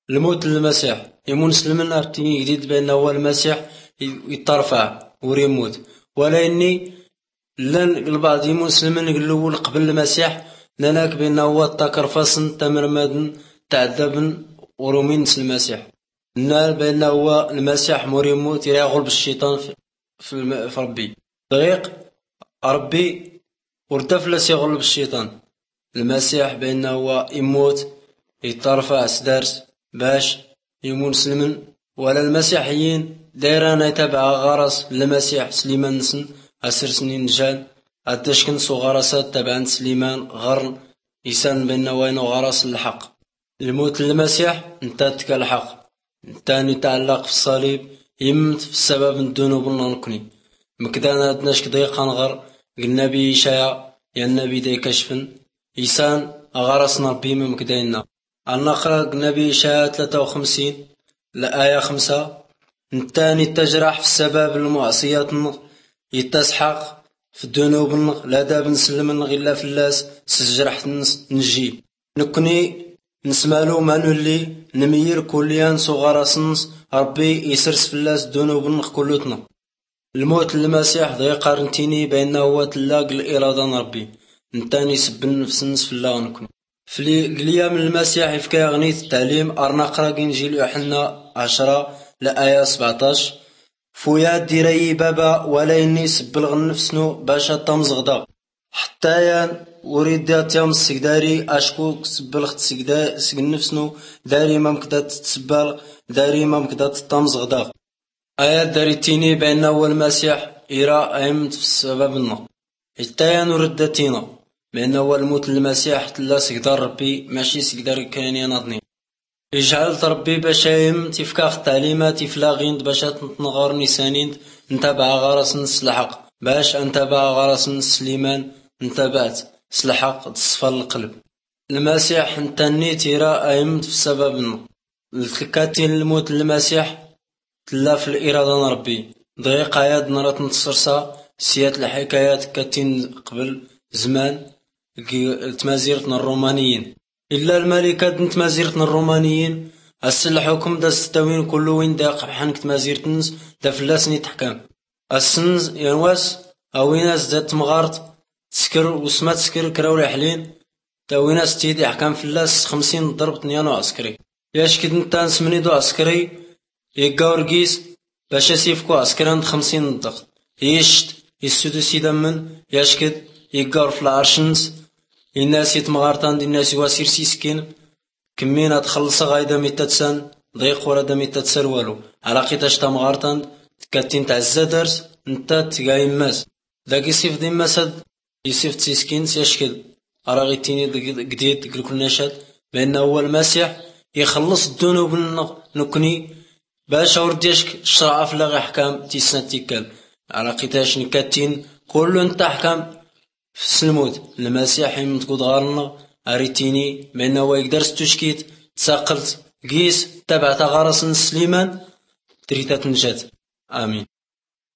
الموت للمسيح يمون سلمن ارتيني جديد بأنه هو المسيح يترفع وريموت، ولا إني لن البعض يمون سلمن يقولوا قبل المسيح لناك بأنه هو التكرفصن تمرمدن تعذبن ورومين المسيح نال بأنه هو المسيح مريموت يغلب بالشيطان في ربي دقيق ربي ورتفلس يغلب الشيطان. المسيح بأنه هو يموت يترفع سدارس باش يمون سلمن، ولا المسيحيين دايرانا يتابع غرس المسيح سليمان نسن أسر سنين جان أدشكن سو غرسات تبعن سليمان غرن يسان بأنه وين غرس الحق. الموت للمسيح انتهت كالحق، تاني تعلق في الصليب يمت في السبب الذنوب نكني مكدانا دناش ضيقا غر قلنا بي إشايا يا النبي دي كشفن يسان أغرسنا ربي من مكدانا. النقرأ نبي إشايا 53 لآية 5 الثاني تجرح في السبب المعصيات يتسحق في الذنوب لا داب نسلم غلا في اللاس سجرح نجي نكني نسمالو ما نولي نمير كليان صغار سنس ربي يسرس في اللاس ذنوب كلتنا. الموت للمسيح ضي قارنتيني بأنه هو تلاق الإرادة ربي نتاني سبن نفس نصف الله نكون في الأيام المسيح يفكا أغنية التعليم أرنا قرا إنجيل يوحنا 10 لآية 17 فويا ديري بابا ولا إني سبلغ نفسنو باشا تمزغدا حتى يان وريد تيام السجداري أشكوك سبلغ سجن نفسنو داري ما مكدا تسبل داري ما مكدا تمزغدا. آيات داريتيني بأنه هو المسيح إرى أيمت في سببنا حتى يان وردتينا بأنه هو الموت للمسيح تلا سقدار ربي ماشي سقدار كان ينظني يجعل ربي باش يم تفكاخ التعليمات يفلاغين باش تنغار نسانين نتابع غرس نسلحق باش نتابع غرس سليمان نتابعت سلحق تصفى القلب. المسيح نتني تيرا أيمت في سببنا الكاتين الموت للمسيح تلا في الإرادة ربي ضيق عياد نرات نتصرصا سيات الحكايات كاتين قبل زمان تمازيرتنا الرومانيين إلا الملكة تمازيرتنا الرومانيين السلحكم دا ستاوين كل وين دا قبحان تمازيرتنس دا فلاسني تحكام السنز ينواس أويناس دا تمغارت تسكر وسما تسكر كراو رحلين تاويناس تيدي حكام فلاس 50 ضرب نيانو عسكري ياش كد نتان سمنيدو عسكري يقاورقيس باش يسيفكو عسكران 50 ضغط يشت يسودو سيدمن ياش كد يقار في العرشنس الناس يتمغارتان دي الناس يواسير سيسكين كمينا تخلص غايدا ميتاتسان ضيق ورا ميتاتسر والو على قيتاش تمغارتان كاتين تاع الزدرس نتا تقايم ماس ذاك يسيف دي مسد يسيف تسيسكين سيشكل أراغيتيني قديد كل نشاد بأنه هو المسيح يخلص الذنوب نكني باش أورديشك الشرع في لغي حكام تيسنا تيكال على قيتاش نكاتين كل انت حكام في السلموت المسيح يمتقود غارنا أريتيني بأنه هو يقدر ستشكيت تساقلت قيس تبع تغارس سليمان تريتات نجات آمين.